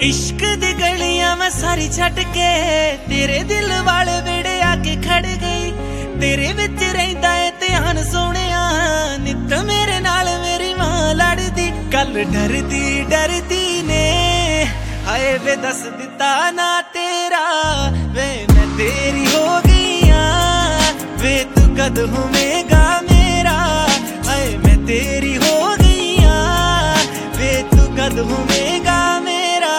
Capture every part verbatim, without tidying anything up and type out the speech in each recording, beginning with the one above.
इश्क दी गलियां मैं सारी छट के तेरे दिल वाले वेड़े आके खड़ गई। तेरे विच रहिंदा है ध्यान सोहणिया, नित मेरे नाल मेरी मां लड़दी। कल डरदी डरदी ने हाय वे दस दिता ना तेरा, वे मैं तेरी हो गई हां, वे तू कद होवेगा मेरा। हाय मैं तेरी हो गई हां, वे तू कद होवेगा मेरा।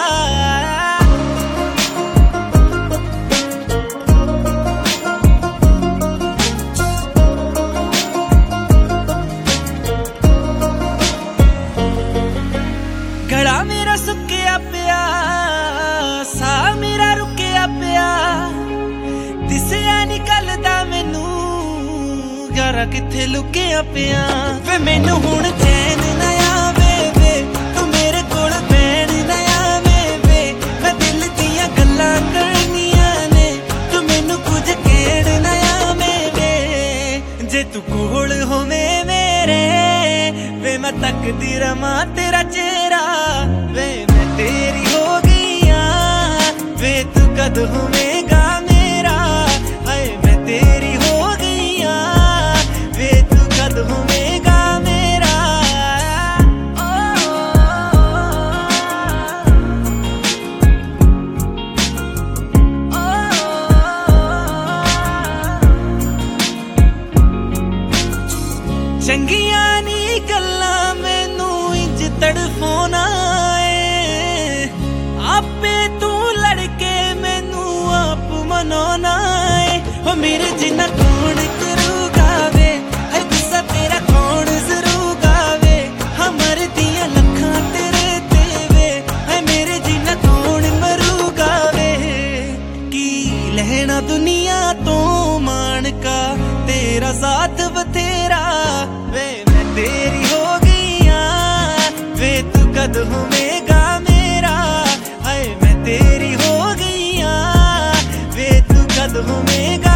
गला मेरा सुक्किया पिया, सा मेरा रुकिया पिया, दिसिया निकलदा मैनू यारा किथे लुकिया पिया। वे मैनू हुण चैन ना आवे वे, तू मेरे कोल बैठ ना आवे वे। मैं दिल दियां गल्लां करनियां ने, तू मैनू कुछ कहण ना आवे वे। जे तू कोल होवे मेरे वे, मैं तकदी रवां तेरा चेहरा। वे मैं तेरी हो गई हां, वे तू कद होवेगा मेरा। हाय मैं तेरी हो गई हां, वे तू कद होवेगा मेरा। चंगियां नी गल्लां मैनू इंज तड़फाउणा है, आपे तू लड़के मैनू आप मनाउणा है। हो मेरे जिन्ना कौन करूगा वे, हाय गुस्सा तेरा कौन जरूगा वे। हमर दियां लखां तेरे ते वे, हाय मेरे जिन्ना कौन मरूगा वे। की लहना दुनिया तो मान का तेरा साथ बथेरा। वे मैं तेरी हो गई हां, वे तू कद होवेगा मेरा। हाय मैं तेरी हो गई हां, वे तू कद होवेगा।